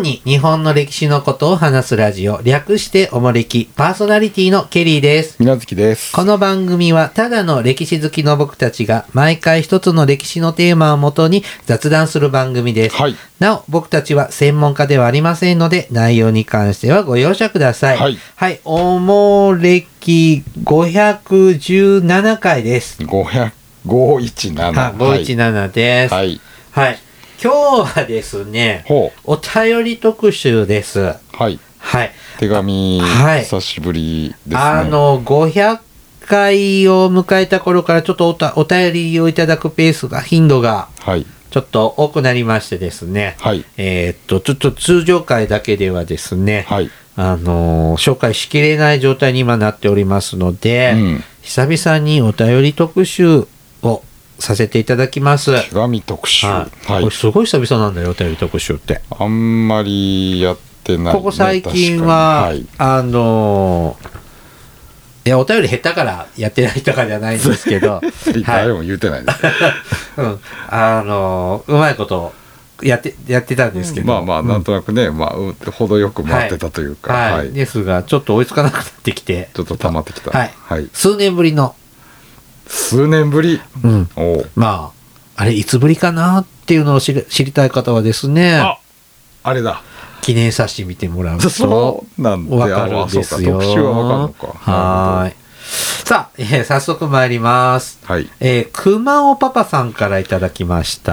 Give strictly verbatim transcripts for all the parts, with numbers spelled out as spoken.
に日本の歴史のことを話すラジオ、略しておもれき、パーソナリティのケリーです。 みなずきです。 この番組はただの歴史好きの僕たちが毎回一つの歴史のテーマをもとに雑談する番組です。 はい。 なお、僕たちは専門家ではありませんので、内容に関してはご容赦ください。 はい。 はい、おもれきごひゃくじゅうななかいです。 ごひゃく、ごひゃくじゅうなな。 はい、ごひゃくじゅうななです。 はい。 はい。今日はですね、 ほう。 お便り特集です。 はい。 はい。 手紙、 はい、 久しぶりですね。 あの、ごひゃっかいを迎えた頃からちょっとおたお便りをいただくペースが、頻度が、ちょっと多くなりましてですね。 はい。 えー、っと、ちょっと通常回だけではですね、 はい。 あの、紹介しきれない状態に今なっておりますので、うん、久々にお便り特集をさせていただきます。 手紙特集。 はい。はい、これすごい久々なんだよ、お便り特集って。 あんまりやってない、ね。 ここ最近は、はい、あのー、いや、お便り減ったからやってないとかじゃないんですけど。 誰も言うてないです。 うん。あのー、うまいことやって、やってたんですけど。 まあまあ、なんとなくね、うん、まあ、程よく回ってたというか。 はい。はいはい、ですが、ちょっと追いつかなくなってきて。 ちょっと溜まってきた。 はい。はい、数年ぶりの。 数年ぶり、 うん、おまああれいつぶりかなっていうのを知り、知りたい方はですね、 ああれだ、 記念冊子見てもらうとそうなん分かるんですよ。 特集は分かるのか。 はい。さあ、えー、早速参ります。 はい。 えー、熊尾パパさんからいただきました。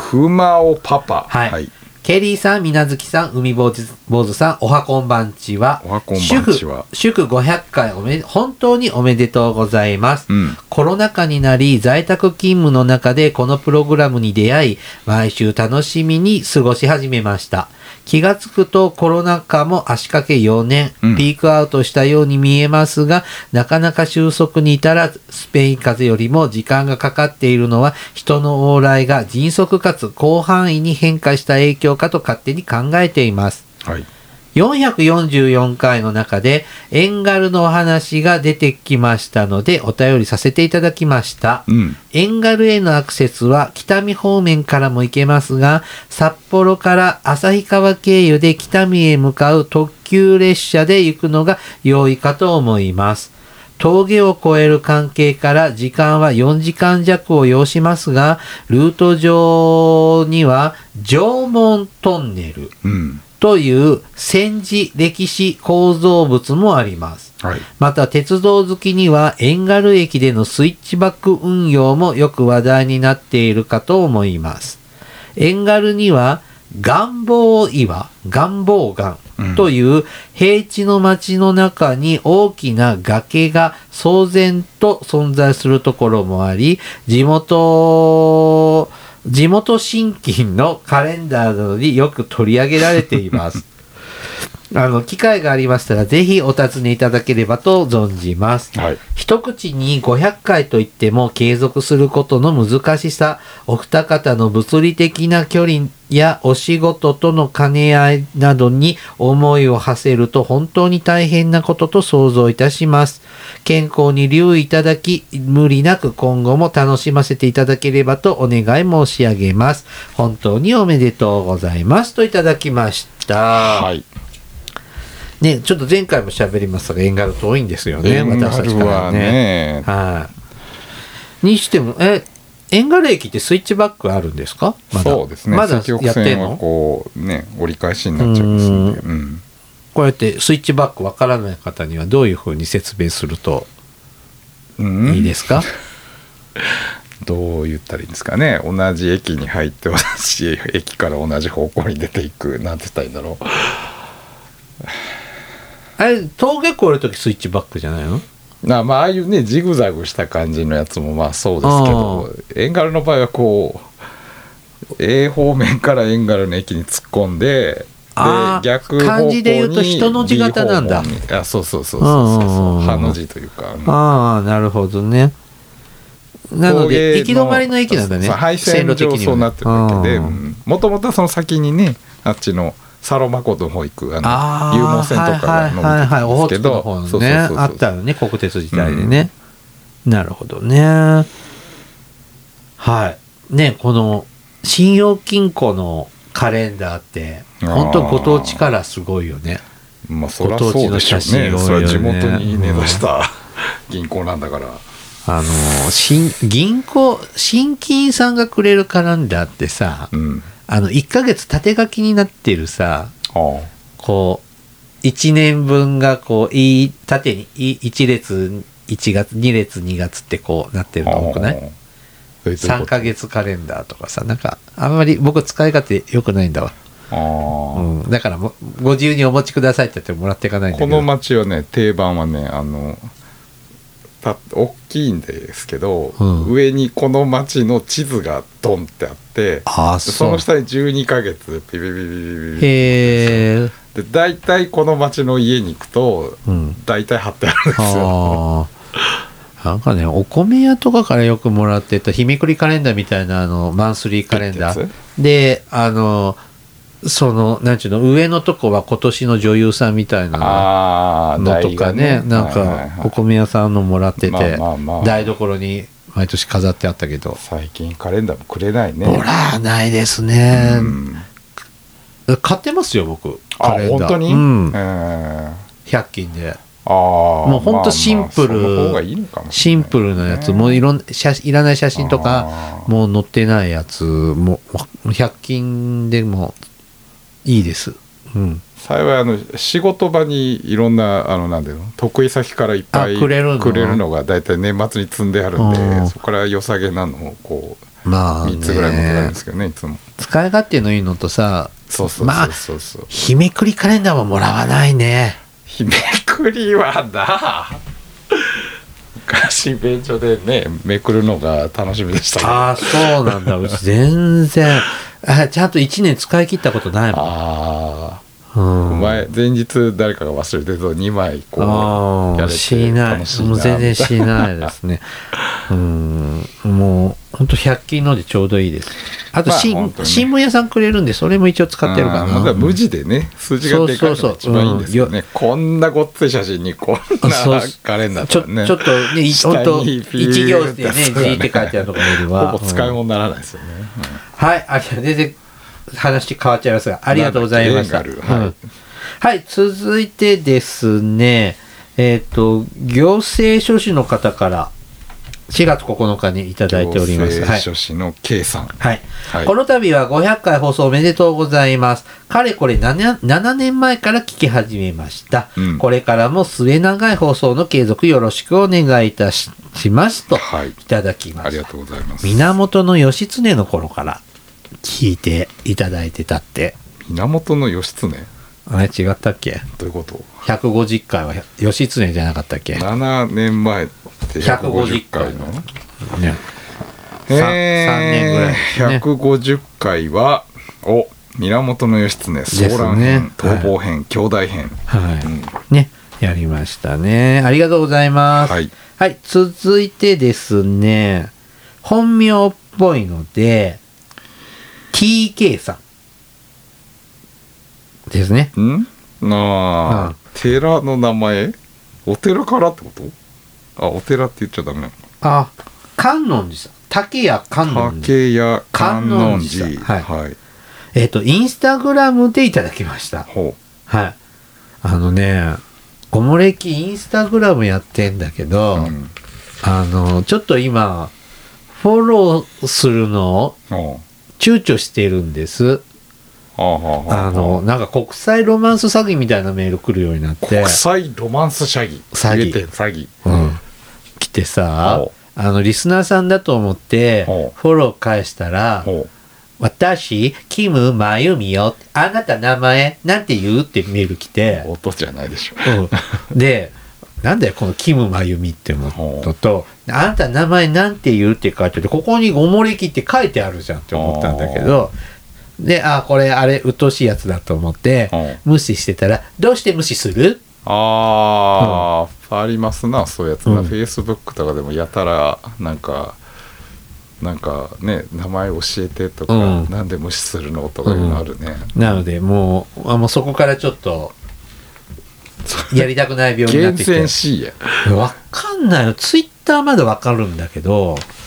熊尾パパ。 はい。はい、ケリーさん、みなずきさん、海坊主坊主さん、おはこんばんちは。 おはこんばんちは。 祝ごひゃっかいおめ本当におめでとうございます、 うん。 コロナ禍になり在宅勤務の中でこのプログラムに出会い、毎週楽しみに過ごし始めました。気がつくとコロナ禍も足掛けよねん、うん、ピークアウトしたように見えますが、なかなか収束に至らず、スペイン風邪よりも時間がかかっているのは人の往来が迅速かつ広範囲に変化した影響かと勝手に考えています。 はい。 よんひゃくよんじゅうよんかいの中でエンガルのお話が出てきましたのでお便りさせていただきました、 うん、 エンガルへのアクセスは北見方面からも行けますが、札幌から旭川経由で北見へ向かう特急列車で行くのが良いかと思います。峠を越える関係から時間はよじかん弱を要しますが、ルート上には縄文トンネル、うんという戦時歴史構造物もあります。 はい、 また鉄道好きにはエンガル駅でのスイッチバック運用もよく話題になっているかと思います。エンガルには願望岩、願望岩という平地の町の中に大きな崖が騒然と存在するところもあり、地元地元新金のカレンダーなどによく取り上げられています。あの、機会がありましたら、ぜひお尋ねいただければと存じます。 はい、 一口にごひゃっかいといっても継続することの難しさ、お二方の物理的な距離やお仕事との兼ね合いなどに思いを馳せると本当に大変なことと想像いたします。健康に留意いただき、無理なく今後も楽しませていただければとお願い申し上げます。本当におめでとうございますといただきました。 はい。 ね、ちょっと前回も喋りましたが、エンガル遠いんですよね、 エンガルはね。 はい。にしても、え、エンガル駅ってスイッチバックあるんですか？まだそうですね。 まだやってんの？ こうね、折り返しになっちゃいますんで。うん、 こうやってスイッチバックわからない方にはどういうふうに説明するといいですか？ うん、どう言ったらいいんですかね。同じ駅に入って同じ駅から同じ方向に出ていく、なんて言ったらいいんだろう。 あれ峠越えるときスイッチバックじゃないの？ なまあああいうねジグザグした感じのやつもまあそうですけど、エンガルの場合はこう A 方面からエンガルの駅に突っ込んで、で逆方向に漢字で言うと人の字型なんだ。 あ、そうそうそうそうそうそう、ハの字というか。 ああ、なるほどね。なので行き止まりの駅なんだね。 廃線上そうなってるわけで、もともとその先にねあっちのサロマ湖の方行くあの有毛線とかが伸びてるんですけど、 オホーツクの方ね、あったよね、国鉄時代でね、うん、なるほどね。はいね、この信用金庫のカレンダーって本当ご当地カラーすごいよね。 まあそりゃそうでしょうね。それは地元に根ざした銀行なんだから。 あの新銀行新金さんがくれるカレンダーってさ、うん、あのいっかげつ縦書きになってるさ、あこういちねんぶんがこういい縦にいち列いちがつに列にがつってこうなってるの多くない？さんかげつカレンダーとかさ、なんかあんまり僕使い勝手良くないんだわ。あ、うん、だからもご自由にお持ちくださいって言ってもらっていかないんだけど、 この町はね定番はねあのた大きいんですけど、うん、上にこの町の地図がドンってあって、あそ, その下にじゅうにかげつピピピピピピへーで大体この町の家に行くと、うん、大体貼ってあるんですよ。 あなんかねお米屋とかからよくもらってた日めくりカレンダーみたいなあのマンスリーカレンダーで、あのそのなんちゅうの上のとこは今年の女優さんみたいなのとか ね, ねなんかお米屋さんのもらってて、まあまあまあ、台所に毎年飾ってあったけど最近カレンダーもくれないね。 もらわないですね、うん、買ってますよ僕カレンダー。あ本当に、うんえー、ひゃく均であもうほんとシンプル、まあまあいいのかもしれないね、シンプルなやつもういろん写いらない写真とかもう載ってないやつもひゃく均でもいいです、うん、 幸いあの仕事場にいろんなあのなんだろう得意先からいっぱいくれる の, くれるのがだいたい年末に積んであるんで、そこから良さげなのをこう、まあ、みっつぐらい持ってあるんですけどねいつも使い勝手のいいのとさそうそうそうそうそう、 まあ、日めくりカレンダーはもらわないね。 日めくりはな昔便所でねめくるのが楽しみでしたけど。 ああそうなんだうち全然あちゃんといちねん使い切ったことないもん。ああ、うん、前前日誰かが忘れてるとにまいこうやれてしないもう全然しないですねうんもうほんとひゃく均のでちょうどいいです。あと、まあね、新聞屋さんくれるんでそれも一応使ってるかな。 まだ無地でね数字がでかいのが一番いいんですよね。そうそうそう、うん、こんなごっつい写真にこんなカレンダーとかね ち, ょちょっとねほんと一行でね字って書いてあるところよりはほぼ使い物にならないですよね、うん、 はいあ全然話変わっちゃいますがありがとうございました。はい、うんはい、続いてですねえっ、ー、と行政書士の方からしがつここのかにいただいております。 行政書士の K さん、 はいはい、この度はごひゃっかい放送おめでとうございます。かれこれ 7, ななねんまえから聞き始めました、うん、これからも末長い放送の継続よろしくお願いいた し, しますと、はい、いただきました。 ありがとうございます。 源義経の頃から聞いていただいてたって。 源義経あれ違ったっけ。 どういうこと。 ひゃくごじゅっかいは義経じゃなかったっけ。 ななねんまえってひゃくごじゅっかいのねえー、さんねんぐらい、ね、ひゃくごじゅっかいはお源義経騒乱編、ね、逃亡編、はい、兄弟編、 はいうん、ねやりましたね。ありがとうございます。はい、はい、続いてですね本名っぽいので ティーケー さんですね。 んなあ、うん、寺の名前お寺からってこと。あお寺って言っちゃダメなの。 あ観音寺さん竹谷観音寺竹谷観音寺はい、はい、 えっ、ー、とインスタグラムでいただきました。ほうはいあのねごもれきインスタグラムやってんだけど、うん、あのちょっと今フォローするのを躊躇してるんです。あのなんか国際ロマンス詐欺みたいなメール来るようになって。 国際ロマンス詐欺詐欺詐欺、 うん、来てさあのリスナーさんだと思ってフォロー返したら私キムマユミよあなた名前なんて言うってメール来て音じゃないでしょ、 うん、でなんだよこのキムマユミって思うのとあなた名前なんて言うって書いててここにごもれきって書いてあるじゃんって思ったんだけどであこれあれうっとうしいやつだと思って無視してたらどうして無視するあー、うん、ありますなそういうやつが、うん、フェイスブックとかでもやたらなんかなんかね名前教えてとか、うん、なんで無視するのとかいうのあるね、 うん、なのでもう、あもうそこからちょっとやりたくない病になってきて厳選しいやわかんないよツイッターまでわかるんだけど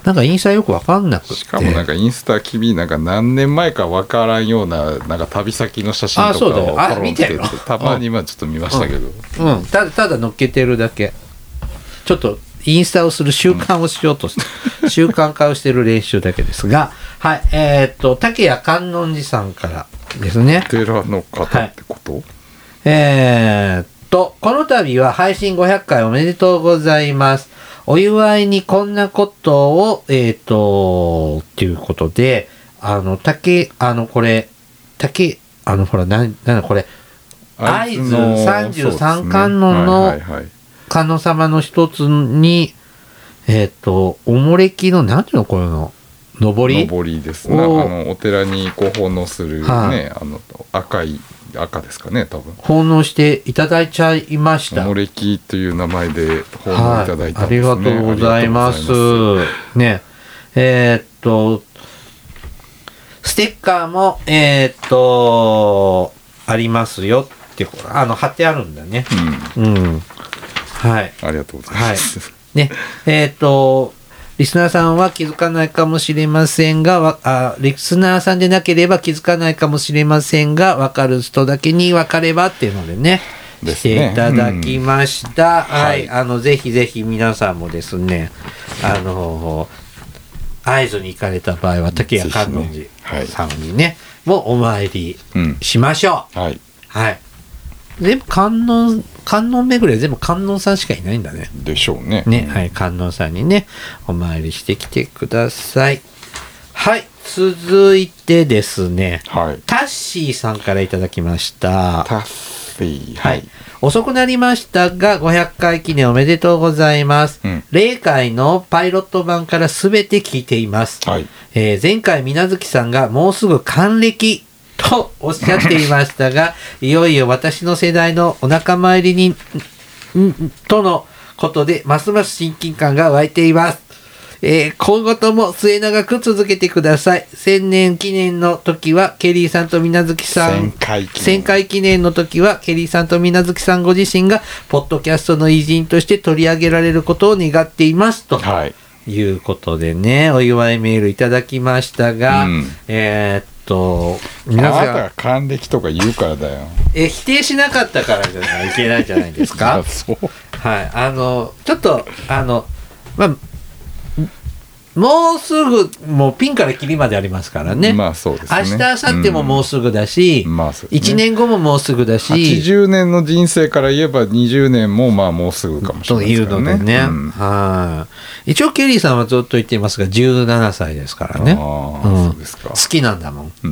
なんかインスタよく分かんなくて、 しかもなんかインスタ君なんか何年前か分からんようななんか旅先の写真とかをポロンってたまに今ちょっと見ましたけど、 うん、うん、た, ただ載っけてるだけ。ちょっとインスタをする習慣をしようとして、うん、習慣化をしてる練習だけですが、はい、えー、っと竹谷観音寺さんからですね。 寺の方ってこと、はい、 えー、っとこの度は配信ごひゃっかいおめでとうございます。お祝いにこんなことを、えっ、ー、と、っていうことで、あの、竹、あの、これ、竹、あの、ほら、なん、なんだこれ、会津さんじゅうさん観音の観音様の一つに、えっ、ー、と、おもれきの、なんていうのこれの、上り上りですね。あの、お寺にこう奉納するね、はあ、あの、赤い、赤ですかね、多分奉納していただいちゃいました。 おもれきという名前で奉納いただいたんですね、 はい、ありがとうございますね。えー、っとステッカーもえー、っとありますよってあの貼ってあるんだね。うん、うん、はい、 ありがとうございます、 はい、ねえー、っとリスナーさんは気づかないかもしれませんが、あ、リスナーさんでなければ気づかないかもしれませんが、分かる人だけに分かればっていうのでね、していただきました。うん、はい、あの、ぜひぜひ皆さんもですね、あの、会津に行かれた場合は、竹谷観音寺さんにね、ねはい、もお参りしましょう。うん、はい。はい。全部観音、観音巡りは全部観音さんしかいないんだね。 でしょうね。 ね、はい、観音さんにね、お参りしてきてください。はい、続いてですね、はい、タッシーさんからいただきました。 タッシー、はい。はい、 遅くなりましたが、ごひゃっかい記念おめでとうございます。うん、例会のパイロット版からすべて聞いています。はい、えー、前回、みなずきさんがもうすぐ還暦とおっしゃっていましたがいよいよ私の世代のお仲間入りにとのことでますます親近感が湧いています。えー、今後とも末永く続けてください。千年記念の時はケリーさんとみなずきさん、千回記念の時はケリーさんとみなずきさんご自身がポッドキャストの偉人として取り上げられることを願っていますと、はい、いうことでね、お祝いメールいただきましたが、うん、えー、っと皆さんあなたが還暦とか言うからだよ。 え否定しなかったからじゃいけないじゃないですか。そうはいあのちょっとあのまあもうすぐもうピンからキリまでありますからね。 まあそうですね。 明日明後日ももうすぐだし、うんまあそうですね、いちねんごももうすぐだし、はちじゅうねんの人生から言えばにじゅうねんもまあもうすぐかもしれないですからね。というのでね、うん、は一応ケリーさんはずっと言っていますがじゅうななさいですからね。あ、うん、そうですか。好きなんだもん、うんうん、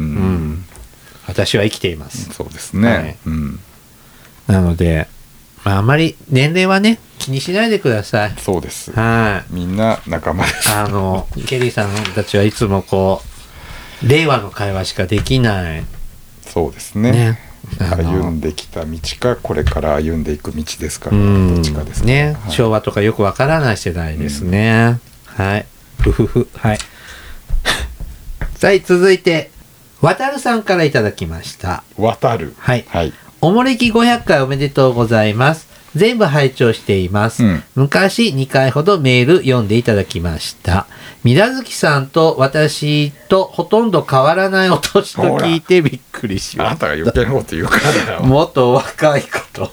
私は生きています。 そうですね、はいうん、 なのでまあ、あまり年齢はね気にしないでください。 そうです。はい。みんな仲間です。 あのケリーさんたちはいつもこう令和の会話しかできない。 そうですね。ね歩んできた道かこれから歩んでいく道ですから、どっちかですね。はい、昭和とかよくわからない世代ですね。うん、はい。ふふふはい。さあ続いてわたるさんからいただきました。 わたる。 はい。はい。おもれきごひゃっかいおめでとうございます。全部拝聴しています、うん、昔にかいほどメール読んでいただきました。みなずきさんと私とほとんど変わらないお年と聞いてびっくりしました。 あなたが余計なこと言うからだよ。 もっと若いこと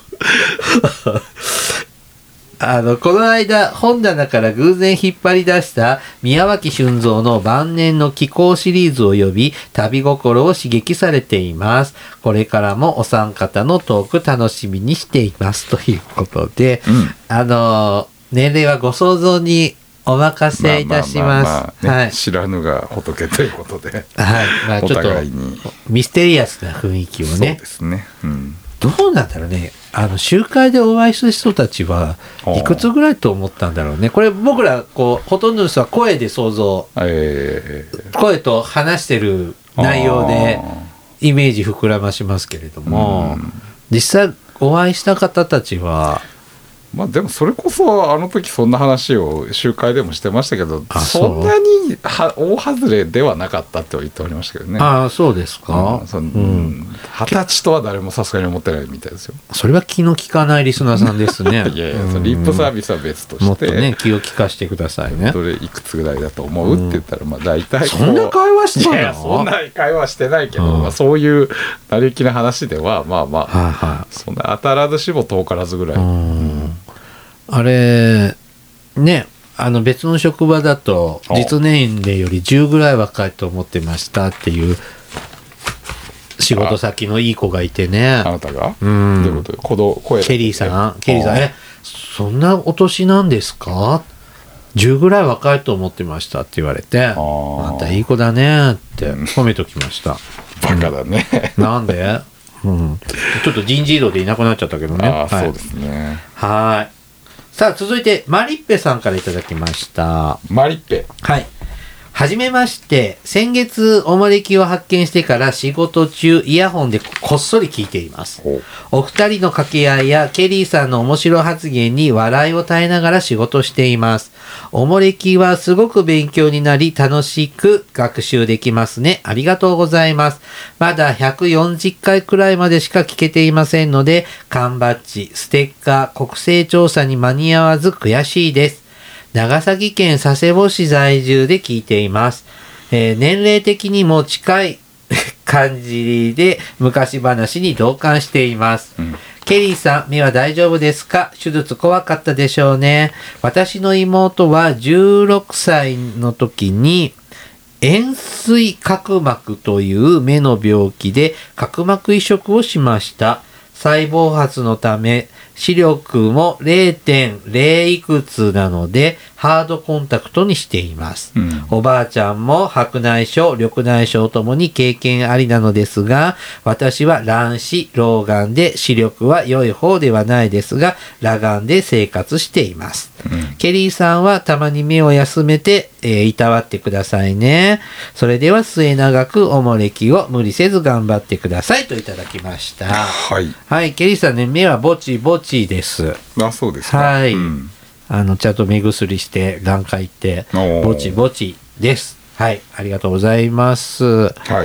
あのこの間本棚から偶然引っ張り出した宮脇俊三の晩年の気候シリーズを呼び旅心を刺激されています。これからもお三方のトーク楽しみにしていますということで、うん、あの年齢はご想像にお任せいたします。はい、 知らぬが仏ということで、 はいまあ、ちょっとミステリアスな雰囲気をね。そうですね、うんどうなんだろうね。あの集会でお会いする人たちはいくつぐらいと思ったんだろうね。これ僕らこうほとんどの人は声で想像、えー、声と話してる内容でイメージ膨らましますけれども、実際お会いした方たちはまあでもそれこそあの時そんな話を集会でもしてましたけど、そんなには大外れではなかったって言っておりましたけどね。 ああそうですか。 二十歳とは誰もさすがに思ってないみたいですよ。 それは気の利かないリスナーさんですね。 いやいや、うん、リップサービスは別としてもっとね気を利かしてくださいね。 それいくつぐらいだと思う、うん、って言ったらまあ大体そんな会話してないの？ そんな会話してないけど、うんまあ、そういう成り行きな話ではまあまあ、はいはい、そんな当たらずしも遠からずぐらい。うんあれね、あの別の職場だと実年齢よりじゅうぐらい若いと思ってましたっていう仕事先のいい子がいてね。 あなたが？うん。どういうこと？子供声ケリーさん、ケリーさん、え、そんなお年なんですか？じゅうぐらい若いと思ってましたって言われて、あんたいい子だねって褒めときました。 バカだね。 なんで？うん。ちょっと人事異動でいなくなっちゃったけどね。 ああ、はい、そうですね。 はい。さあ続いてマリッペさんからいただきました。 マリッペ、 はい。はじめまして。先月おもれきを発見してから仕事中イヤホンでこっそり聞いています。お二人の掛け合いやケリーさんの面白発言に笑いを耐えながら仕事しています。おもれきはすごく勉強になり楽しく学習できますね。ありがとうございます。まだひゃくよんじゅっかいくらいまでしか聞けていませんので、缶バッジ、ステッカー、国勢調査に間に合わず悔しいです。長崎県佐世保市在住で聞いています。えー、年齢的にも近い感じで昔話に同感しています。うん、ケリーさん、目は大丈夫ですか？手術怖かったでしょうね。私の妹はじゅうろくさいの時に円錐角膜という目の病気で角膜移植をしました。細胞発のため視力も れいてんれい いくつなのでハードコンタクトにしています、うん、おばあちゃんも白内障、緑内障ともに経験ありなのですが、私は乱視、老眼で視力は良い方ではないですが裸眼で生活しています、うん、ケリーさんはたまに目を休めて、えー、いたわってくださいね。それでは末永くおもれきを無理せず頑張ってくださいといただきました。 はい、 はい、ケリーさんね、目はぼちぼちです。 あ、そうですか。 はい、うん、あのちゃんと目薬して眼科行ってぼちぼちです。はい、ありがとうございます。 はい。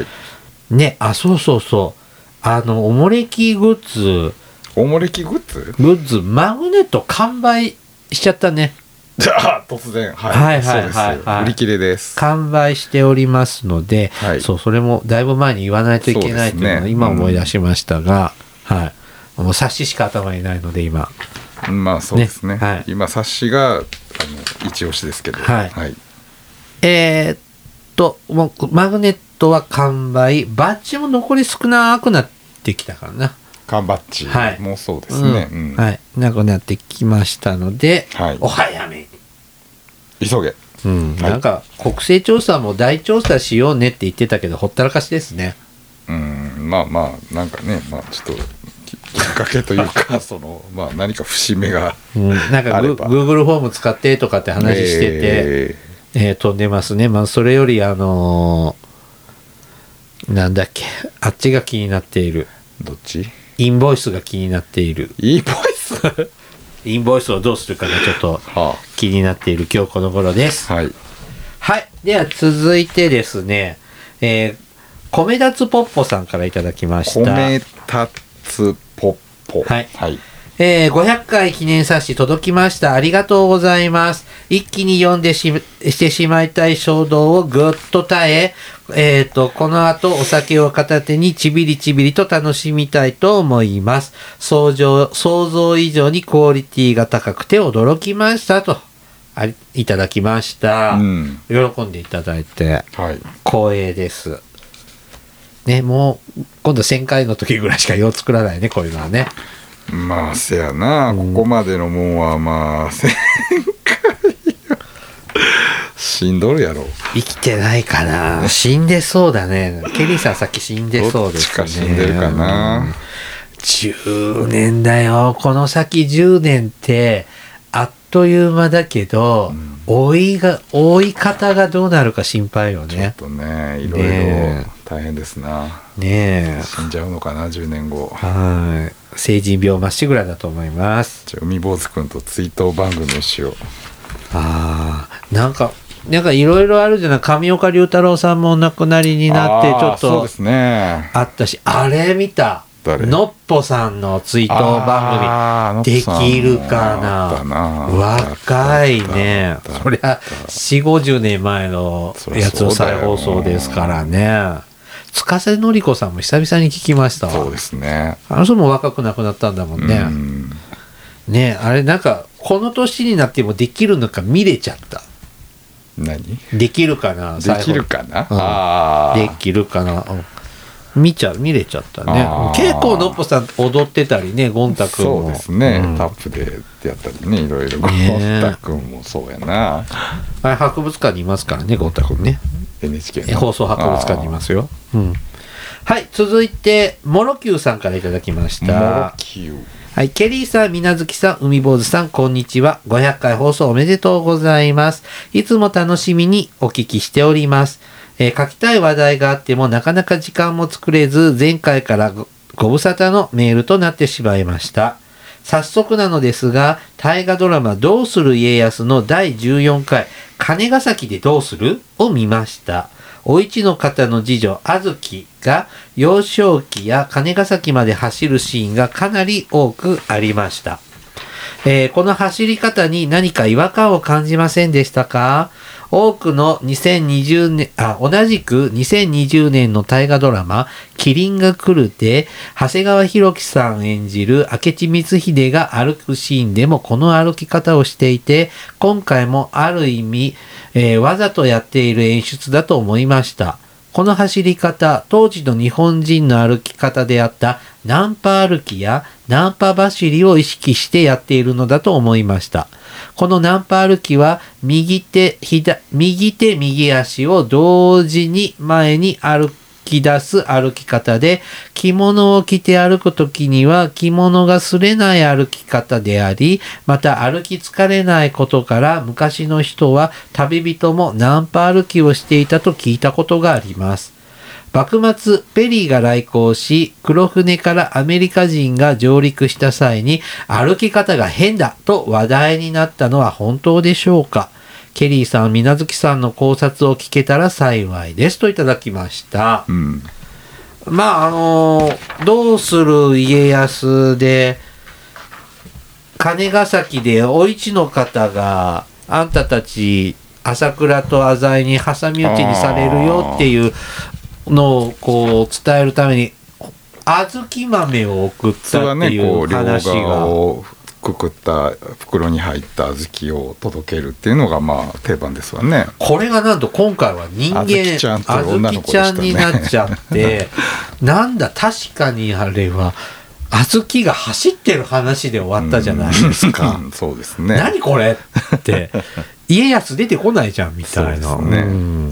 ね、あ、そうそうそう。あのおもれきグッズ、 おもれきグッズ？ グッズマグネット完売しちゃったね。 じゃあ突然、はい、 はいはいはい、はい、 売り切れです。 完売しておりますので、 はい、 そう、それもだいぶ前に言わないといけないというのを今思い出しましたが、うん、はい、もう冊子しか頭にないので今。 まあそうですね。 ね、はい、 今冊子があの一押しですけど、 はいはい、 えー、っともうマグネットは完売、バッジも残り少なくなってきたからな。 缶バッジ、はい、もうそうですね、うんうん、 はい、なくなってきましたので、 はい、 お早めに急げ、 うん、はい、なんか国勢調査も大調査しようねって言ってたけどほったらかしですね。 うん、まあまあなんかね、まあちょっときっかけというかそのまあ何か節目が、 うん、なんかグ Google フォーム使ってとかって話してて、えーえー、飛んでますね。まあそれよりあのー、なんだっけ、あっちが気になっている。 どっち？ インボイスが気になっている。 インボイスインボイスをどうするかがちょっと気になっている今日この頃です。 はい。 はい。では続いてですね、えー、米立ポッポさんからいただきました。 米立ポッポ。 はい。 はい。 えー、ごひゃっかい記念冊子届きました。ありがとうございます。一気に読んでししてしまいたい衝動をぐっと耐え、えーと、この後お酒を片手にちびりちびりと楽しみたいと思います。想像、想像以上にクオリティが高くて驚きましたと、ありいただきました、うん。喜んでいただいて、はい、光栄です。ね、もう今度せんかいの時ぐらいしか用作らないね、こういうのはね。 まあせやな、うん、ここまでのもんはまあせんかい死んどるやろ。 生きてないかな。死んでそうだね。ケリーさんさっき死んでそうですね。 どっちか死んでるかな、うん、 じゅうねんだよ。この先じゅうねんってあっという間だけど、 追いが追い方がどうなるか心配よね。 ちょっとねいろいろ大変ですな。 ねえ死んじゃうのかなじゅうねんご。 はい、成人病まっしぐらだと思います。 じゃあ海坊主くんと追悼番組にしよう。 ああなんかなんかいろいろあるじゃない。上岡龍太郎さんもお亡くなりになってちょっとそうですねあったし、あれ見たのっぽさんの追悼番組できるかな。若いね。そりゃよんじゅうごじゅうねんまえのやつの再放送ですからね。塚瀬典子さんも久々に聞きましたわ。 そうですね。 あの人も若く亡くなったんだもんね。うんねあれなんかこの年になってもできるのか見れちゃった。 何できるかな。 できるかな、うん、 あできるかな、うん、見ちゃ見れちゃったね。結構のっぽさん踊ってたりね、ゴンタ君も。 そうですね、うん、タップでやったりね、いろいろゴンタ君もそうやな。 あれ博物館にいますからね、ゴンタ君ね。 エヌエイチケー の放送博物館にいますよ、うん、はい。続いてモロキューさんからいただきました。 モロキュー、 はい、ケリーさん、みなずきさん、海坊主さん、こんにちは。ごひゃっかい放送おめでとうございます。いつも楽しみにお聞きしております。えー、書きたい話題があってもなかなか時間も作れず、前回からご、ご無沙汰のメールとなってしまいました。早速なのですが、大河ドラマどうする家康のだいじゅうよんかい、金ヶ崎でどうするを見ました。お市の方の次女、あずきが幼少期や金ヶ崎まで走るシーンがかなり多くありました。えー、この走り方に何か違和感を感じませんでしたか？多くのにせんにじゅうねん、あ、同じくにせんにじゅうねんの大河ドラマ、麒麟が来るで、長谷川博己さん演じる明智光秀が歩くシーンでもこの歩き方をしていて、今回もある意味、えー、わざとやっている演出だと思いました。この走り方、当時の日本人の歩き方であったナンパ歩きやナンパ走りを意識してやっているのだと思いました。このナンパ歩きは右手、左、右手、右足を同時に前に歩き出す歩き方で、着物を着て歩くときには着物が擦れない歩き方であり、また歩き疲れないことから昔の人は旅人もナンパ歩きをしていたと聞いたことがあります。幕末、ペリーが来航し、黒船からアメリカ人が上陸した際に歩き方が変だと話題になったのは本当でしょうか？ケリーさん、みなずきさんの考察を聞けたら幸いですといただきました。うん、まああのどうする家康で金ヶ崎でお市の方があんたたち朝倉と浅井に挟み撃ちにされるよっていうのをこう伝えるために小豆豆を送ったっていう話が、 くくった袋に入った小豆を届けるっていうのがまあ定番ですわね。 これがなんと今回は人間あずきちゃんっていう女の子でしたね。 あずきちゃんになっちゃってなんだ確かにあれは小豆が走ってる話で終わったじゃないですか。 うん、そうですね。 何これって家康出てこないじゃんみたいな。 そうですね。うん、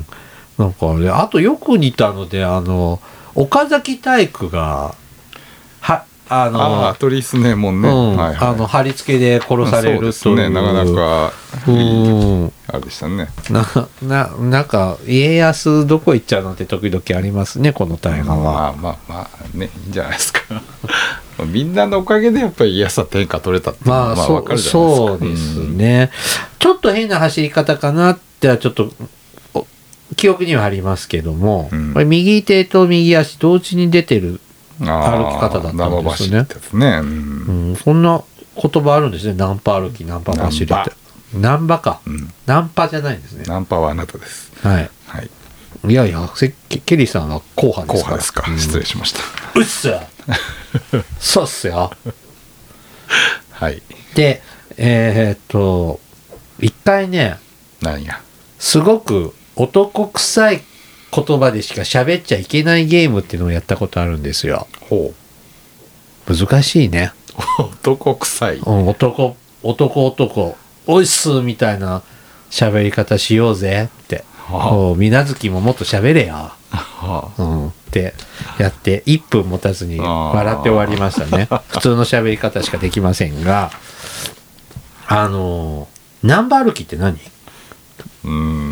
なんかね、あとよく似たのであの岡崎体育がはあのあトリスネモンね、 うんはいはい、 あの貼り付けで殺されるという、 そうですね、なかなかいいあれでしたね。 なななんか家康どこ行っちゃうのって時々ありますね、この大河は。 まあまあまあね、いいんじゃないですか。みんなのおかげでやっぱり家康は天下取れたっていうのはまあ分かるじゃないですか。 そうですね、うん、ちょっと変な走り方かなってはちょっと記憶にはありますけども、うん、これ右手と右足同時に出てる歩き方だったんですよね。 ね、うんうん、そんな言葉あるんですね。ナンパ歩き、ナンパ走りって。ナンパか、うん。ナンパじゃないんですね。 ナンパはあなたです。 はい。 はい、 いやいや、ケリーさんは後半ですから。 後半ですか、うん。失礼しました。 うっすそうっすよ。 はい。 で、えー、っと、一回ね、 何や。 すごく男臭い言葉でしか喋っちゃいけないゲームっていうのをやったことあるんですよ。 ほう。難しいね。 男臭い。 うん、男、男男、おいっすみたいな喋り方しようぜって。はあ、みなずきももっと喋れよ。はあ、うん。ってやっていっぷん持たずに笑って終わりましたね。普通の喋り方しかできませんが、あの、ナンバ歩きって何？ うん、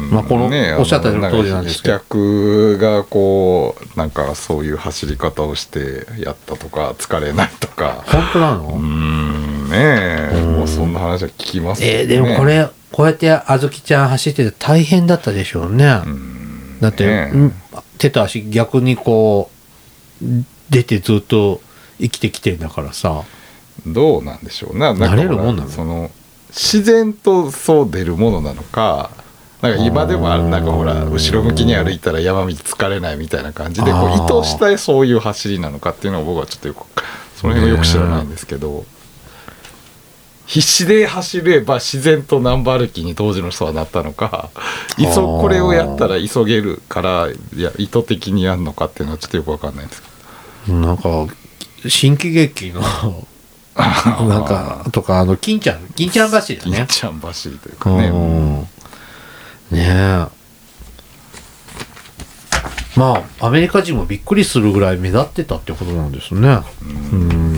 まあ、この、ね、おっしゃった通りなんですけど、 飛脚がこうなんかそういう走り方をしてやったとか疲れないとか本当なの？ うんねえ、もうそんな話は聞きますよね。えー、でもこれこうやってあずきちゃん走ってて大変だったでしょうね。うんだって、ね、手と足逆にこう出てずっと生きてきてんだからさ。 どうなんでしょうな。 なれるもんなの？ その自然とそう出るものなのか。なんか今でもあるなんかほら後ろ向きに歩いたら山道疲れないみたいな感じでこう意図したそういう走りなのかっていうのは僕はちょっとよくその辺はよく知らないんですけど、必死で走れば自然とナンバ歩きに当時の人はなったのか、急これをやったら急げるからいや意図的にやるのかっていうのはちょっとよく分かんないんですけど、 なんか新喜劇のなんかとかあの金ちゃん金ちゃん走りだね。 金ちゃん走りというかね。 ねえ、まあアメリカ人もびっくりするぐらい目立ってたってことなんですね。 うん、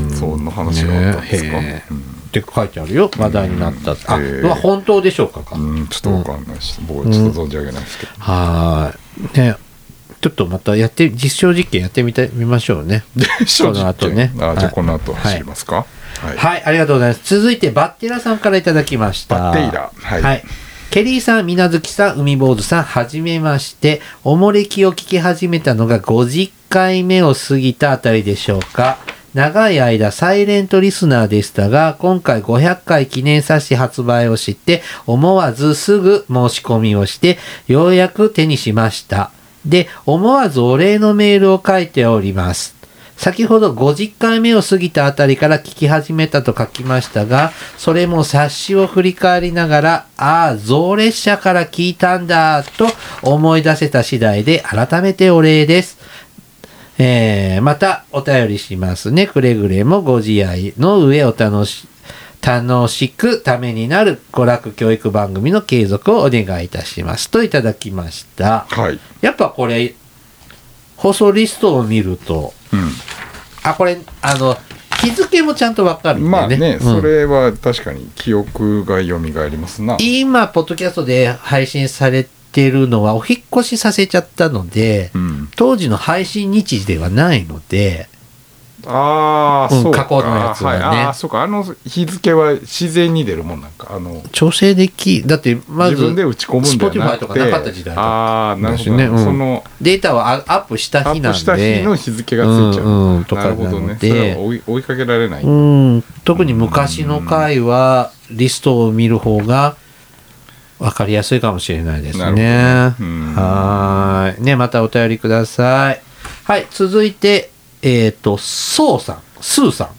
そんな話があったんですか、 ねうん、って書いてあるよ。話題になったって。あ、まあ本当でしょうかか。 うん、ちょっと分かんないし、うん、僕はちょっと存じ上げないですけど、うん、 はいね、ちょっとまたやって実証実験やってみてみましょうね。 実証実験、この後ね。あ、じゃあこの後走りますか。 はい、はいはい、ありがとうございます。続いてバッテラさんからいただきました。 バッテイラ、はい、はい、 ケリーさん、みなずきさん、海坊主さん、はじめまして。おもれきを聞き始めたのがごじゅっかいめを過ぎたあたりでしょうか。長い間サイレントリスナーでしたが、今回ごひゃっかい記念冊子発売を知って、思わずすぐ申し込みをして、ようやく手にしました。で、思わずお礼のメールを書いております。先ほどごじゅっかいめを過ぎたあたりから聞き始めたと書きましたが、それも冊子を振り返りながら、ああ、象列車から聞いたんだ、と思い出せた次第で改めてお礼です。えー、またお便りしますね。くれぐれもご自愛の上お楽し、楽しくためになる娯楽教育番組の継続をお願いいたします。といただきました。 はい。 やっぱこれ、放送リストを見ると、うん、あ、これ、あの、日付もちゃんと分かるんだよね。 まあね、うん、それは確かに記憶が蘇りますな。 今、ポッドキャストで配信されてるのは、お引っ越しさせちゃったので、うん、当時の配信日時ではないので、 ああ、うん、そうか。 過去のやつはね。 はい、ああ、そうか。あの日付は自然に出るもんなんか。あの調整でき、だってまず自分で打ち込むんだよなくて、 Spotify とかなかった時代だああ、なるほど、 ね、うん、 そのデータはアップした日なんで、アップした日の日付がついちゃう。うんうん、とかなるほどね。それは追い、追いかけられない。 うん。特に昔の回はリストを見る方が分かりやすいかもしれないですね。ね、うん、はい。ね、またお便りください。はい、続いて、えっ、ー、と、そうさん。スーさん。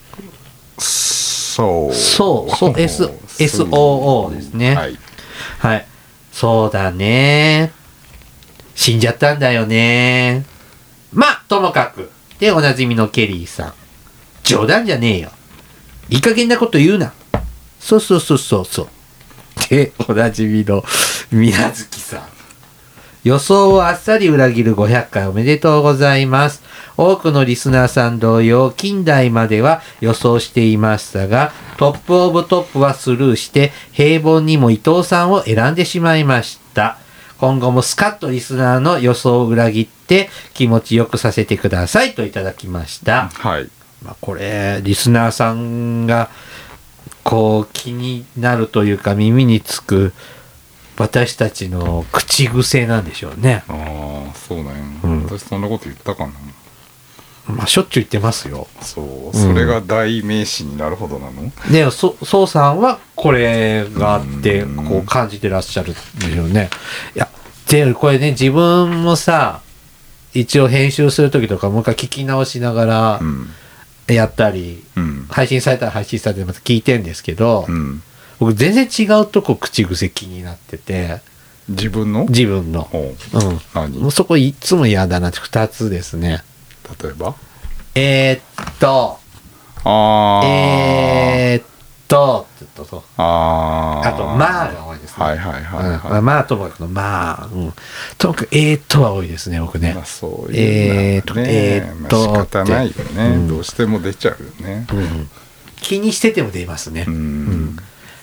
そう。 そう、そう、S、エスオーオー ですね。はい。はい。そうだね。死んじゃったんだよね。まあ、ともかく。で、おなじみのケリーさん。冗談じゃねえよ。いい加減なこと言うな。そうそうそうそうそう。で、おなじみのみなずきさん。予想をあっさり裏切るごひゃっかいおめでとうございます。多くのリスナーさん同様、近代までは予想していましたが、トップオブトップはスルーして、平凡にも伊藤さんを選んでしまいました。今後もスカッとリスナーの予想を裏切って気持ちよくさせてくださいといただきました。 はい。 まあ、これ、リスナーさんがこう気になるというか耳につく私たちの口癖なんでしょうね。 ああ、そうね、うん。私そんなこと言ったかな。 まあしょっちゅう言ってますよ。 そう、それが代名詞になるほどなの。 うん、で、そ、そうさんはこれがあってこう感じてらっしゃるんでしょうね。いや、でこれね自分もさ一応編集する時とかもう一回聞き直しながらやったり、うん、配信されたら配信されてまた聞いてるんですけど。うん、僕全然違うとこ口癖気になってて。 自分の自分の。うん。何？もうそこいつも嫌だなってふたつですね。 例えば？ えー、っと。 あー。 えー、っと。ちょっとそう。 あー。 あと、まあが多いですね。 はいはいはい、はい。 うん、まあともかくのまあ。うん。ともかく、えー、っとは多いですね、僕ね。 まあそういう、 ね。えー、っと、えー、っと。 まあ、仕方ないよね、うん。どうしても出ちゃうよね。 うん。気にしてても出ますね。うん。うん、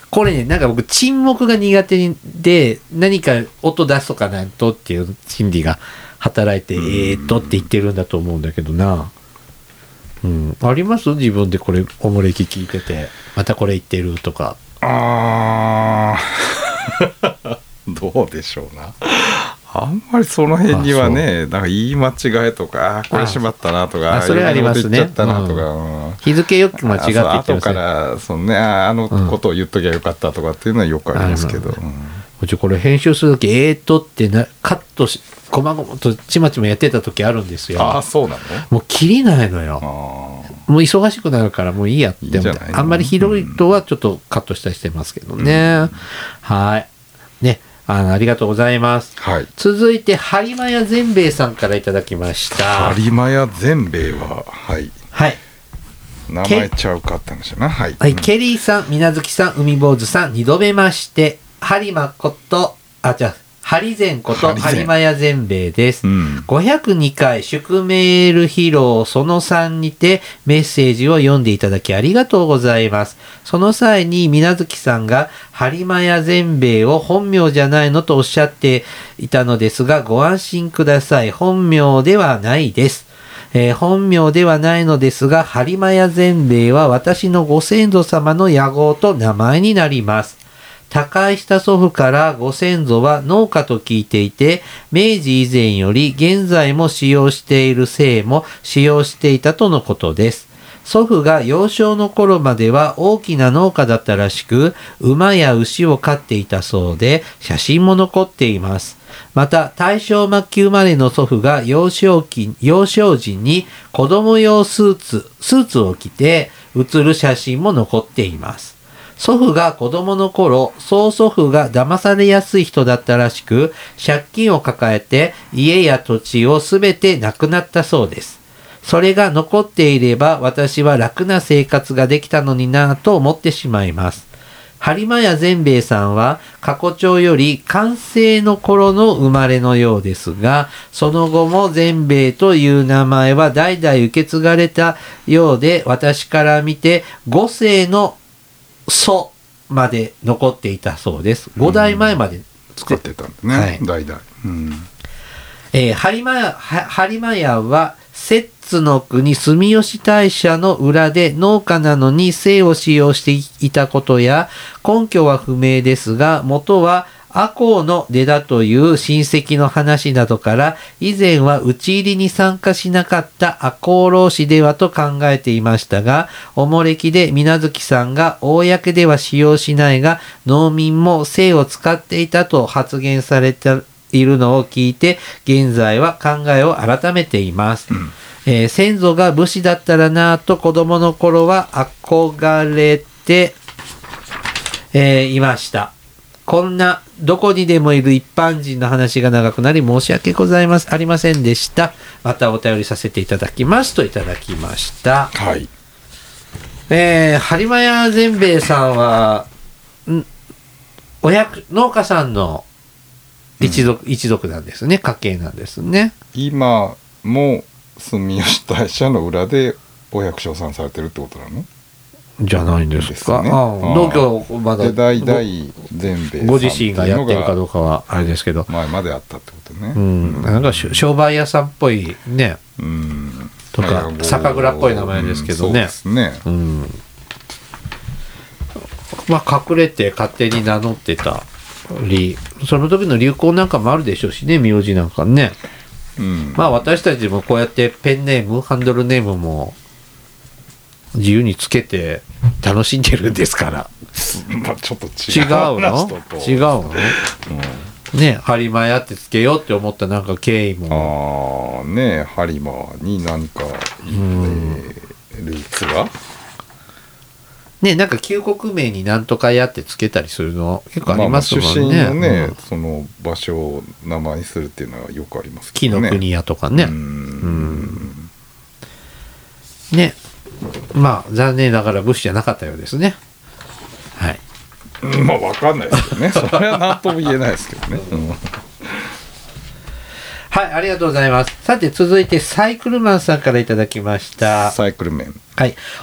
これね、なんか僕沈黙が苦手で、何か音出すとかないとっていう心理が働いて、えーっとって言ってるんだと思うんだけどな。うん、あります自分でこれおもれき聞いててまたこれ言ってるとか。 あーどうでしょうな。あんまりその辺にはね、なんか言い間違いとか、あこれしまったなとか、 あそれありますね。 言っちゃったなとか、うん、 日付よく間違って言って後からそのね、あのことを言っときゃよかったとかっていうのはよくありますけど、うん、 うちこれ編集するときえーっとってなカットしこまごまとちまちまやってた時あるんですよ。 ああそうなの。 もう切りないのよ。もう忙しくなるからもういいやって思って、あんまりひどいとはちょっとカットしたりしてますけどね、うん、はいね、あのありがとうございます、はい、続いてハリマヤ全兵衛さんからいただきました。 ハリマヤ全兵衛ははいはい名前ちゃうかったんですよね。はい、 はい、ケリーさん、みなずきさん、海坊主さん、二度目まして、ハリマこと、あ、じゃあ、ハリゼンことハリマヤ全兵衛です、うん。ごひゃくにかい祝メール披露そのさんにてメッセージを読んでいただきありがとうございます。その際にみなずきさんがハリマヤ全兵衛を本名じゃないのとおっしゃっていたのですが、ご安心ください。本名ではないです。えー、本名ではないのですが、ハリマヤ全兵衛は私のご先祖様の屋号と名前になります。他界した祖父からご先祖は農家と聞いていて、明治以前より現在も使用している姓も使用していたとのことです。祖父が幼少の頃までは大きな農家だったらしく、馬や牛を飼っていたそうで、写真も残っています。また、大正末期生まれの祖父が幼少期、幼少時に子供用スーツ、スーツを着て写る写真も残っています。祖父が子供の頃、曽祖父が騙されやすい人だったらしく、借金を抱えて家や土地をすべてなくなったそうです。それが残っていれば私は楽な生活ができたのになぁと思ってしまいます。ハリマヤ全兵衛さんは過去帳より完成の頃の生まれのようですが、その後も全兵衛という名前は代々受け継がれたようで、私から見てご世の祖まで残っていたそうです。ご代前まで使ってたんだね、はい、代々、うんえー、ハリマヤ、ハリマヤは摂津の国住吉大社の裏で農家なのに姓を使用していたことや根拠は不明ですが、元は赤穂の出だという親戚の話などから以前は討ち入りに参加しなかった赤穂浪士ではと考えていましたが、おもれきで水無月さんが公では使用しないが農民も姓を使っていたと発言されているのを聞いて現在は考えを改めています、うんえー、先祖が武士だったらなぁと子供の頃は憧れて、えー、いました。こんなどこにでもいる一般人の話が長くなり申し訳ございますありませんでした。またお便りさせていただきますといただきました。はい。えー、ハリマヤ全兵衛さんはんお百農家さんの一族、うん、一族なんですね。家系なんですね。 今も住吉大社の裏でお百姓さんされてるってことなの？ じゃないんですか。ですね、ああ農業まだ代々全兵衛さんご自身がやってるかどうかはあれですけど前まであったってことね、 うん、なんか商売屋さんっぽいね、うん、とか酒蔵っぽい名前ですけどね、うん、そうですね、うん、まあ隠れて勝手に名乗ってたりその時の流行なんかもあるでしょうしね、名字なんかね、うん、まあ私たちもこうやってペンネームハンドルネームも自由につけて楽しんでるんですから。 まあちょっと違うの違うの、うん、ねハリマヤってつけようって思ったなんか経緯もああねハリマに何か、うん、ルーツがねなんか旧国名になんとかやってつけたりするの結構ありますもんね、まあ、 出身のね、うん、その場所を名前にするっていうのはよくありますけどね。 紀の国屋とかねうんうんねまあ残念ながら武士じゃなかったようですね。はい。 まあ分かんないですけどね。それは何とも言えないですけどね。うん、 はい、ありがとうございます。さて続いてサイクルマンさんからいただきました。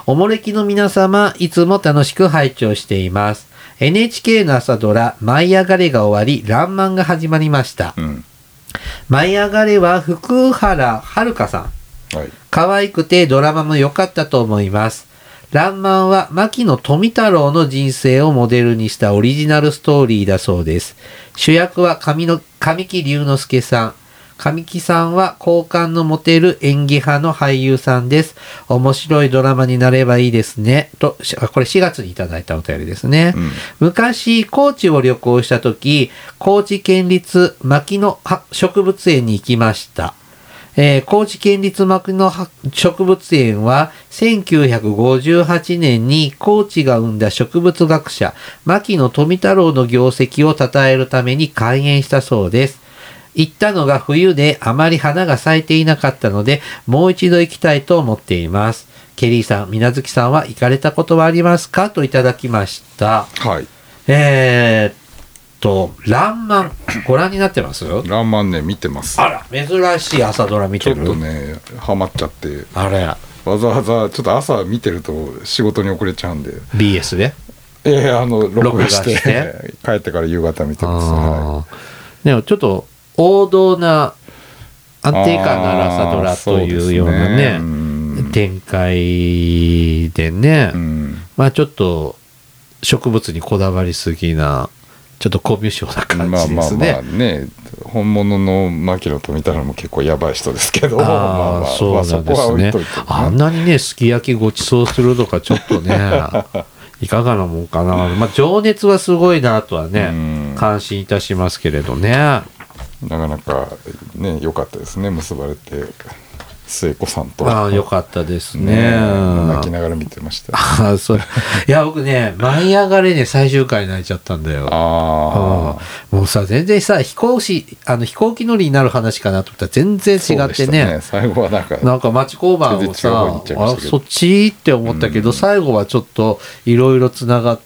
サイクルメン。 はい。おもれきの皆様、いつも楽しく拝聴しています。 エヌエイチケー の朝ドラ、舞い上がれが終わり、らんまんが始まりました。うん、舞い上がれは福原遥さん。はい、可愛くてドラマも良かったと思います。らんまんは牧野富太郎の人生をモデルにしたオリジナルストーリーだそうです。主役は神の神木隆之介さん。神木さんは好感の持てる演技派の俳優さんです。面白いドラマになればいいですね。と、これしがつにいただいたお便りですね。うん、昔、高知を旅行したとき、高知県立牧野植物園に行きました。えー、高知県立牧野植物園はせんきゅうひゃくごじゅうはちねんに高知が生んだ植物学者牧野富太郎の業績を称えるために開園したそうです。行ったのが冬であまり花が咲いていなかったので、もう一度行きたいと思っています。ケリーさん、みなずきさんは行かれたことはありますかといただきました。 はい。 えー、っと、らんまん、ご覧になってます？ らんまんね、見てます。 あら、珍しい朝ドラ見てる？ ちょっとね、ハマっちゃって。 あれ。 わざわざ、ちょっと朝見てると仕事に遅れちゃうんで。 ビーエス で？ いやいや、あの、録画して、して帰ってから夕方見てます。はい、 でもちょっと、王道な安定感のある朝ドラというようなね、ね展開でね、うん、まあちょっと植物にこだわりすぎなちょっとコミュ障な感じですね。 まあまあまあね、本物の牧野富太郎も結構やばい人ですけど、あ、まあまあ、 そうなんですね。あんなにね、すき焼きごちそうするとかちょっとねいかがなもんかな。まあ情熱はすごいなとはね、感心いたしますけれどね。 なかなかね、良かったですね、結ばれて末子さんと。 ああ、良かったですね。ね、 泣きながら見てました。 ああ、そう。いや、僕ね、舞い上がれね、最終回泣いちゃったんだよ。ああ。もうさ、全然さ、飛行士、あの飛行機乗りになる話かなと思ったら全然違ってね。ね、 最後はなんか。 なんか町交番をさ、あ、そっちって思ったけど、うん、最後はちょっといろいろつながって、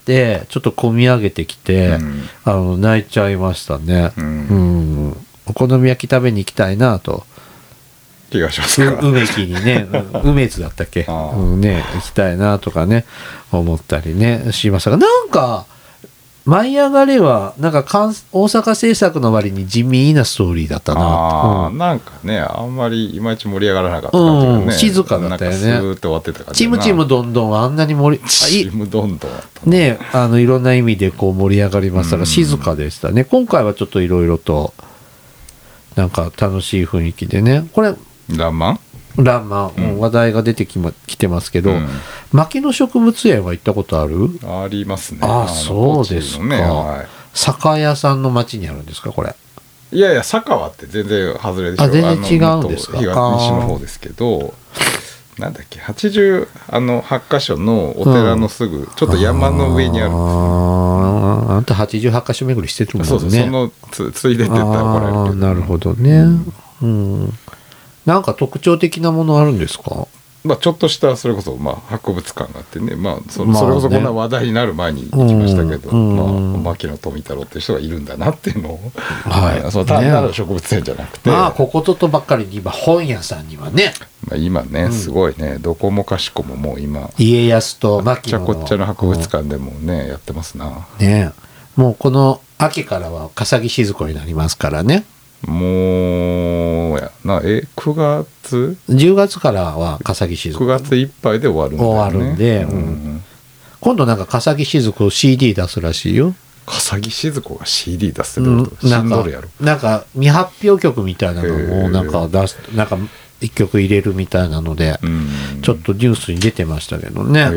ちょっと込み上げてきて、うん、あの泣いちゃいましたね。うん。うん、お好み焼き食べに行きたいなと。 気がしますか。 梅木にね、梅津だったっけ、うん、ね、行きたいなとかね思ったりねしましたが、なんか舞い上がれはなんか大阪制作の割に地味なストーリーだったな。 あ、うん、なんかね、あんまりいまいち盛り上がらなかった感じがね、うん、 静かだったよね。なんかスーッと終わってた感じ。 チムチムどんどんあんなに盛りチムどんどんね、あのいろんな意味でこう盛り上がりましたが、静かでしたね。今回はちょっといろいろとなんか楽しい雰囲気でね、これらんまんらんまん、うん、話題が出てき、ま、きてますけど、うん、牧野植物園は行ったことある？ ありますね。 ああ、そうですか、ね、はい、酒屋さんの町にあるんですかこれ？ いやいや、酒川って全然外れでしょ。 あ、全然違うんですか。 東西の方ですけど、なんだっけ、はちじゅうはちかしょのお寺のすぐ、うん、ちょっと山の上にあるんですよ。 ああんたはちじゅうはちかしょ巡りしてるもんね。 そうそう、その つ, ついでって言ったら怒られるけど。 なるほどね、うん、うん、なんか特徴的なものあるんですか？ まあ、ちょっとしたそれこそまあ博物館があってね、まあ、そ, まあね、それこそこんな話題になる前に行きましたけど、うんうん、まあ、牧野富太郎っていう人がいるんだなっていうのを、はい、その単なる植物園じゃなくて、 まあここととばっかりに今本屋さんにはね、 まあ、今ね、うん、すごいね、どこもかしこももう今家康と牧野のこっちゃこっちゃの博物館でもね、うん、やってますな。 ね、もうこの秋からは笠木静子になりますからね。 もうやな、えくがつじゅうがつからは笠木静子くがついっぱいで終わるんだよね。 終わるんで、うんうん、今度なんか笠木静子 シーディー 出すらしいよ。 笠木静子が シーディー 出すってこと、うん、しんどるやろ。 なんか未発表曲みたいなのもなんか出す、なんか一曲入れるみたいなので、ちょっとニュースに出てましたけどね。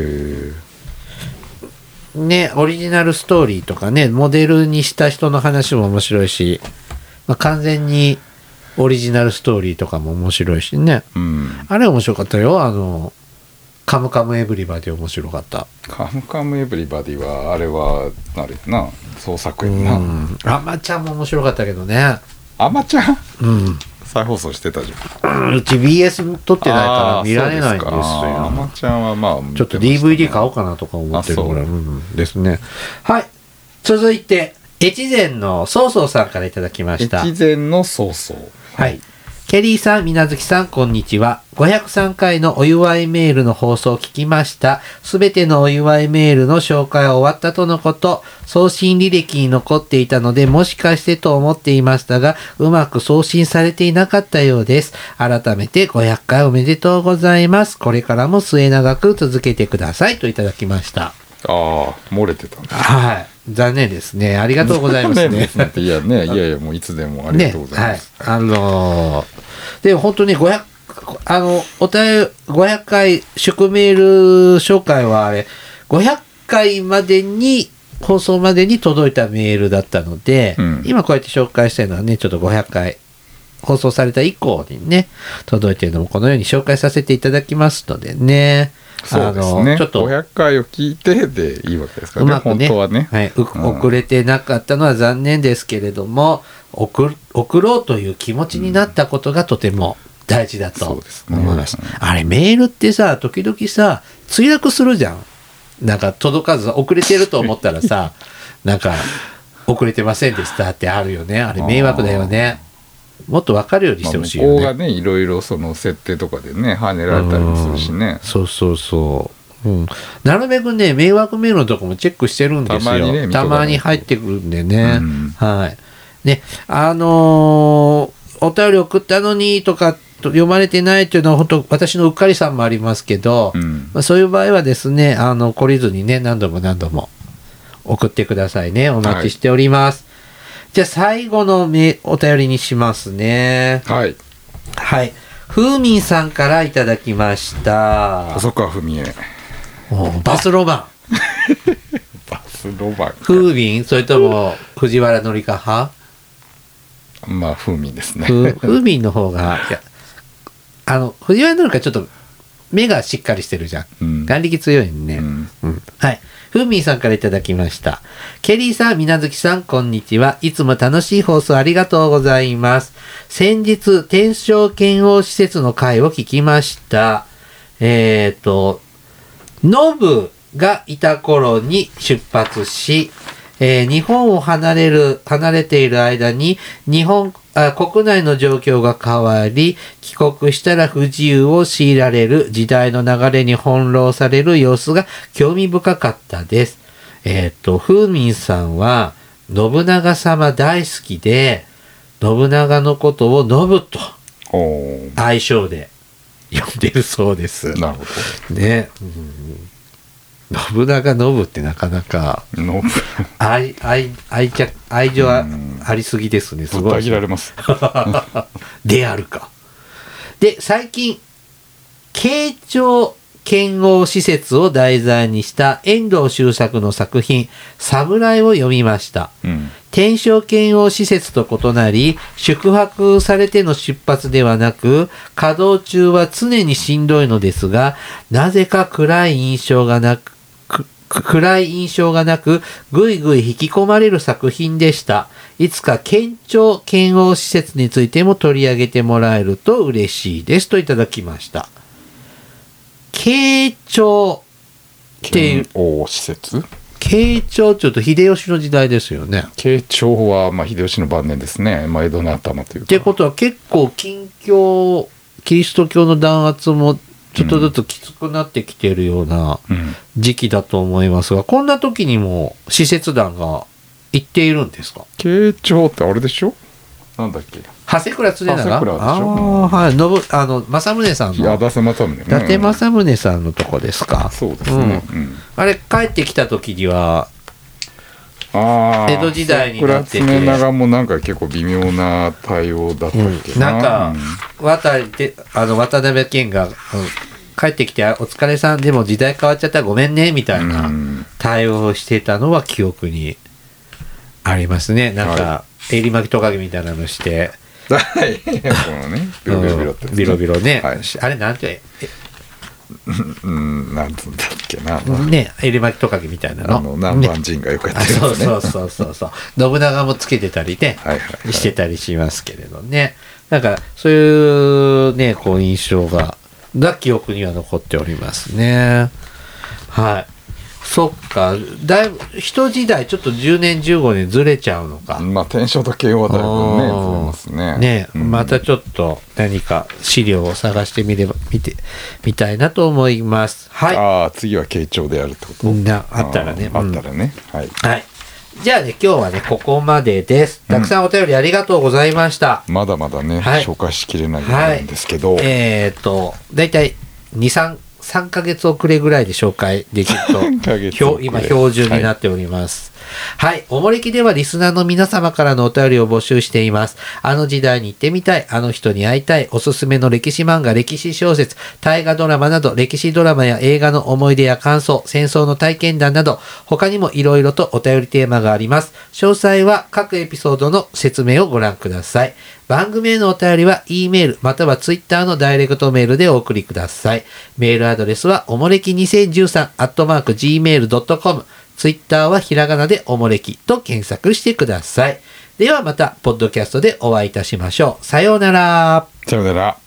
ね、オリジナルストーリーとかね、モデルにした人の話も面白いし、まあ、完全にオリジナルストーリーとかも面白いしね、うん、あれ面白かったよ。あのカムカムエブリバディ面白かった。 カムカムエブリバディはあれはあれな、創作やな。 あまちゃんも面白かったけどね。 あまちゃん、 うん、 再放送してたじゃん。うち ビーエス 撮ってないから見られないんですよ。 あまちゃんはまあ、ね、 ちょっと ディーブイディー 買おうかなとか思ってるぐらい、うん、ですね。はい、続いて越前の曹操さんからいただきました。 越前の曹操、 はい、 ケリーさん、みなずきさん、こんにちは。ごひゃくさんかいのお祝いメールの放送を聞きました。すべてのお祝いメールの紹介は終わったとのこと。送信履歴に残っていたので、もしかしてと思っていましたが、うまく送信されていなかったようです。改めてごひゃっかいおめでとうございます。これからも末永く続けてください。といただきました。 ああ、漏れてたんだ。 はい。残念ですね。ありがとうございますね。 残念ですね。いやね、いやいや、もういつでもありがとうございます。 ね、はい。あのー、で、本当にごひゃく、あの、お便り、ごひゃっかい、祝メール紹介はあれ、ごひゃっかいまでに、放送までに届いたメールだったので、うん、今こうやって紹介してるのはね、ちょっとごひゃっかい、放送された以降にね、届いているのもこのように紹介させていただきますのでね。 そうですね。ちょっとごひゃっかいを聞いてでいいわけですからね。うまくね、本当はね、 はい、うん、遅れてなかったのは残念ですけれども、送送ろうという気持ちになったことがとても大事だと思います。うん、あれメールってさ、時々さ、墜落するじゃん。なんか届かず遅れてると思ったらさ、なんか遅れてませんでしたってあるよね。あれ迷惑だよね。もっと分かるようにしてほしいよね。 まあ、向こうがね、いろいろその設定とかでね、跳ねられたりもするしね。 そうそうそう。うん、なるべくね、迷惑メールのとこもチェックしてるんですよ。たまにね、たまに入ってくるんでね。うん、はい。ね、あのー、お便り送ったのにとか読まれてないというのは本当私のうっかりさんもありますけど、うん、まあ、そういう場合はですね、あの懲りずにね、何度も何度も送ってくださいね。お待ちしております。はい、じゃあ最後のめお便りにしますね。 はい。 はい。ふうみんさんからいただきました。 細川ふみえ。 バスロマン。 バスロマン。 ふうみん、それとも藤原紀香派？ まあ、ふうみんですね。 ふうみんの方が、いや、あの、藤原紀香ちょっと目がしっかりしてるじゃん。うん、眼力強いね。うんうん、はい。ふうみんさんからいただきました。ケリーさん、みなずきさん、こんにちは。いつも楽しい放送ありがとうございます。先日、天正剣王施設の会を聞きました。えっと、ノブがいた頃に出発し、えー、日本を離れる、離れている間に、日本、あ、国内の状況が変わり、帰国したら不自由を強いられる時代の流れに翻弄される様子が興味深かったです。えっと、ふうみんさんは、信長様大好きで、信長のことを信と、愛称で呼んでるそうです。 なるほど。 ね。うん、信長信ってなかなか愛愛愛着愛情はありすぎですね。すごい。 ぶった切られます。 であるか。で最近慶長剣王施設を題材にした遠藤周作の作品「侍」を読みました。うん、天正剣王施設と異なり宿泊されての出発ではなく稼働中は常にしんどいのですがなぜか暗い印象がなく暗い印象がなくぐいぐい引き込まれる作品でした。いつか県庁剣王施設についても取り上げてもらえると嬉しいですといただきました。慶長っていう王施設？ 慶長ちょっと秀吉の時代ですよね。 慶長はまあ秀吉の晩年ですね。まあ、江戸の頭というか。 ってことは結構近況キリスト教の弾圧もちょっとずつきつくなってきているような時期だと思いますが、うん、こんな時にも使節団が行っているんですか？ 慶長ってあれでしょ？なんだっけ？ 長谷倉常長？ 長谷倉でしょ？ああ、はい。のぶあの政宗さんの。 伊達政宗ね。 伊達政宗さんのとこですか？ そうですね。 うんうん、あれ帰ってきた時には。 あ江戸時代になってて常長もなんか結構微妙な対応だったっけな、 うん、なんか、うん、渡であの渡辺謙が、うん、帰ってきてお疲れさんでも時代変わっちゃったらごめんねみたいな対応をしてたのは記憶にありますね。なんか、はい、襟巻きトカゲみたいなのしてはいこのねビロビロビロって、ね、 ビロビロね、 はい、 あれなんてうん、なんつうんだっけな、 ね、襟巻きトカゲみたいなの、 あの南蛮人がよくやってるやつね、 そうそうそうそう信長もつけてたりね、 はいはいはい、 してたりしますけれどね。なんかそういうねこう印象がが記憶には残っておりますね。はい。 そっか、だいぶ人時代ちょっとじゅうねんじゅうごねんずれちゃうのか。 まあ天正と慶応はだいぶねずれますね。 ね、 うん、 またちょっと何か資料を探してみれば見てみたいなと思います。はい。 ああ、次は慶長でやるってこと。 なあったらね。 あったらね。 うん、はい。はい。じゃあね、今日はね、ここまでです。たくさんお便りありがとうございました。 うん、まだまだね、はい、紹介しきれないんですけど。 はい、えっ、ー、と、だいたいに、さん、さんかげつ遅れぐらいで紹介できると、今標準になっております。はい。はい、おもれきではリスナーの皆様からのお便りを募集しています。あの時代に行ってみたい、あの人に会いたい、おすすめの歴史漫画、歴史小説、大河ドラマなど、歴史ドラマや映画の思い出や感想、戦争の体験談など、他にもいろいろとお便りテーマがあります。詳細は各エピソードの説明をご覧ください。番組へのお便りは E メールまたは Twitter のダイレクトメールでお送りください。メールアドレスはおもれきにせんじゅうさんアットマーク ジーメールドットコム、ツイッターはひらがなでおもれきと検索してください。ではまたポッドキャストでお会いいたしましょう。さようなら。 さようなら。